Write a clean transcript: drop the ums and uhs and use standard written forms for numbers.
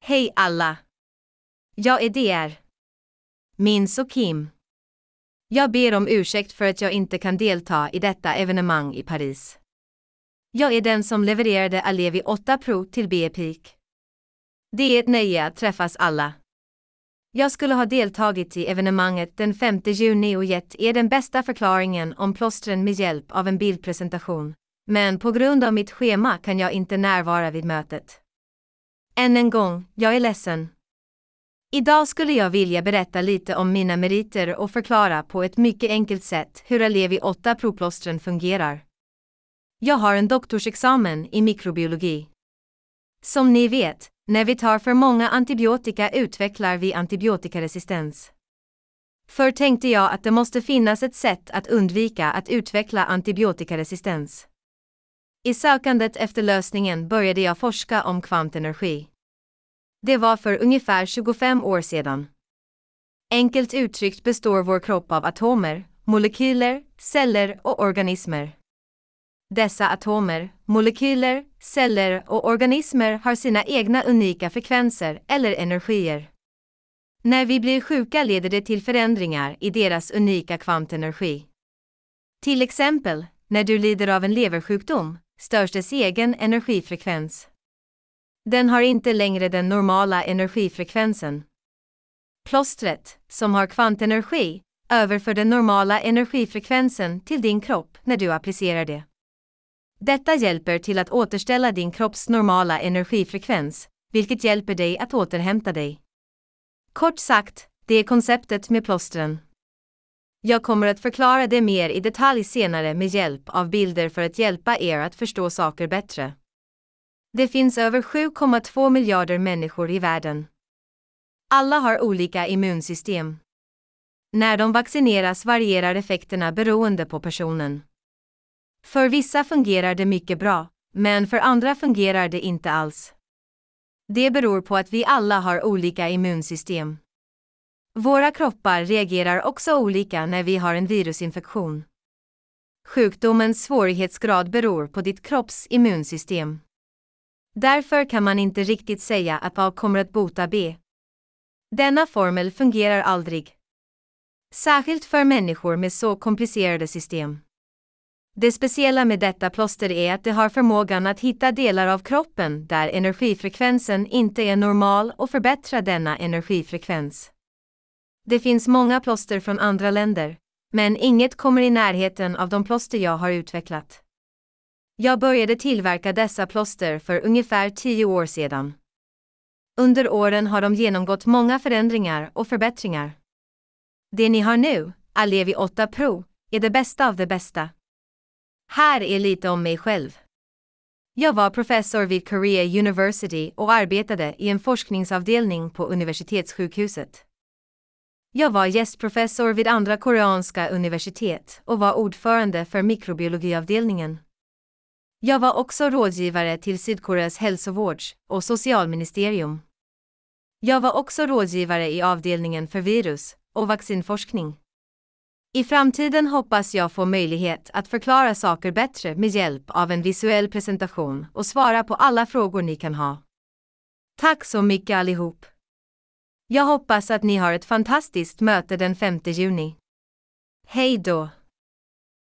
Hej alla! Jag är DR. Minns och Kim. Jag ber om ursäkt för att jag inte kan delta i detta evenemang i Paris. Jag är den som levererade Alevi 8 Pro till BePeak. Det är ett nöje att träffas alla. Jag skulle ha deltagit i evenemanget den 5 juni och gett er den bästa förklaringen om plåstren med hjälp av en bildpresentation. Men på grund av mitt schema kan jag inte närvara vid mötet. Än en gång, jag är ledsen. Idag skulle jag vilja berätta lite om mina meriter och förklara på ett mycket enkelt sätt hur Alevi 8 Pro-plåstren fungerar. Jag har en doktorsexamen i mikrobiologi. Som ni vet, när vi tar för många antibiotika utvecklar vi antibiotikaresistens. Förr tänkte jag att det måste finnas ett sätt att undvika att utveckla antibiotikaresistens. I sökandet efter lösningen började jag forska om kvantenergi. Det var för ungefär 25 år sedan. Enkelt uttryckt består vår kropp av atomer, molekyler, celler och organismer. Dessa atomer, molekyler, celler och organismer har sina egna unika frekvenser eller energier. När vi blir sjuka leder det till förändringar i deras unika kvantenergi. Till exempel, när du lider av en leversjukdom, störs dess egen energifrekvens. Den har inte längre den normala energifrekvensen. Plåstret, som har kvantenergi, överför den normala energifrekvensen till din kropp när du applicerar det. Detta hjälper till att återställa din kropps normala energifrekvens, vilket hjälper dig att återhämta dig. Kort sagt, det är konceptet med plåstren. Jag kommer att förklara det mer i detalj senare med hjälp av bilder för att hjälpa er att förstå saker bättre. Det finns över 7,2 miljarder människor i världen. Alla har olika immunsystem. När de vaccineras varierar effekterna beroende på personen. För vissa fungerar det mycket bra, men för andra fungerar det inte alls. Det beror på att vi alla har olika immunsystem. Våra kroppar reagerar också olika när vi har en virusinfektion. Sjukdomens svårighetsgrad beror på ditt kropps immunsystem. Därför kan man inte riktigt säga att A kommer att bota B. Denna formel fungerar aldrig. Särskilt för människor med så komplicerade system. Det speciella med detta plåster är att det har förmågan att hitta delar av kroppen där energifrekvensen inte är normal och förbättra denna energifrekvens. Det finns många plåster från andra länder, men inget kommer i närheten av de plåster jag har utvecklat. Jag började tillverka dessa plåster för ungefär 10 år sedan. Under åren har de genomgått många förändringar och förbättringar. Det ni har nu, Alevi 8 Pro, är det bästa av det bästa. Här är lite om mig själv. Jag var professor vid Korea University och arbetade i en forskningsavdelning på universitetssjukhuset. Jag var gästprofessor vid andra koreanska universitet och var ordförande för mikrobiologiavdelningen. Jag var också rådgivare till Sydkoreas hälsovårds- och socialministerium. Jag var också rådgivare i avdelningen för virus- och vaccinforskning. I framtiden hoppas jag få möjlighet att förklara saker bättre med hjälp av en visuell presentation och svara på alla frågor ni kan ha. Tack så mycket allihop! Jag hoppas att ni har ett fantastiskt möte den 5 juni. Hej då!